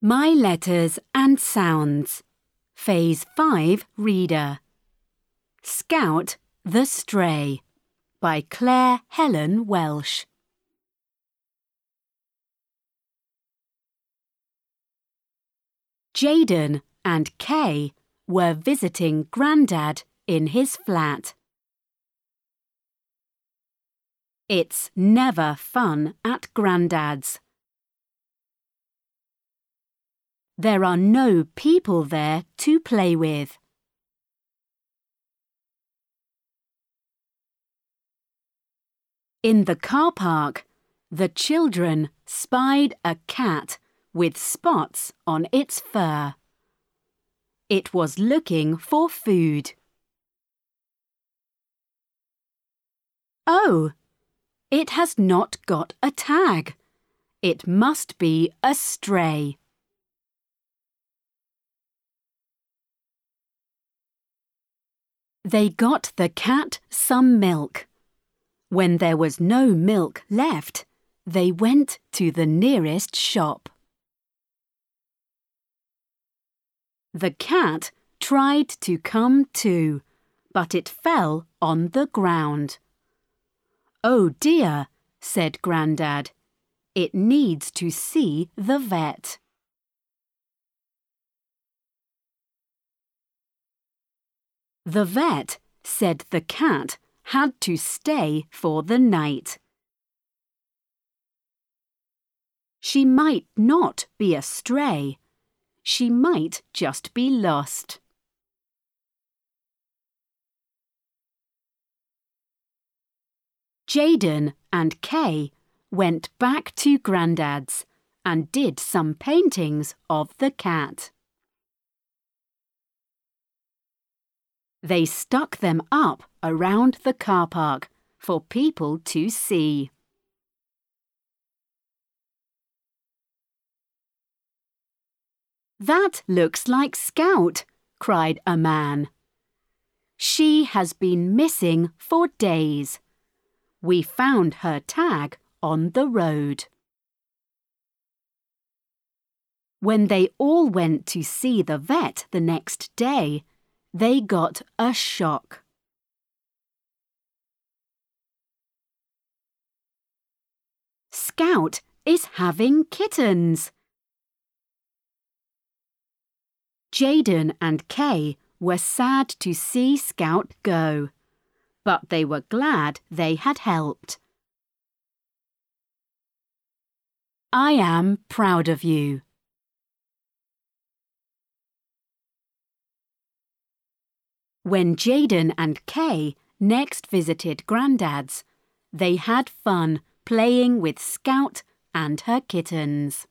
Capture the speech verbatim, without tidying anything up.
My Letters and Sounds, Phase five Reader. Scout the Stray by Claire Helen Welsh. Jaden and Kay were visiting Grandad in his flat. It's never fun at Grandad's. There are no people there to play with. In the car park, the children spied a cat with spots on its fur. It was looking for food. Oh, it has not got a tag. It must be a stray. They got the cat some milk. When there was no milk left, they went to the nearest shop. The cat tried to come too, but it fell on the ground. "Oh dear," said Grandad. "It needs to see the vet." The vet said the cat had to stay for the night. She might not be a stray. She might just be lost. Jaden and Kay went back to Grandad's and did some paintings of the cat. They stuck them up around the car park for people to see. "That looks like Scout," cried a man. "She has been missing for days. We found her tag on the road." When they all went to see the vet the next day, they got a shock. Scout is having kittens. Jaden and Kay were sad to see Scout go, but they were glad they had helped. I am proud of you. When Jaden and Kay next visited Grandad's, they had fun playing with Scout and her kittens.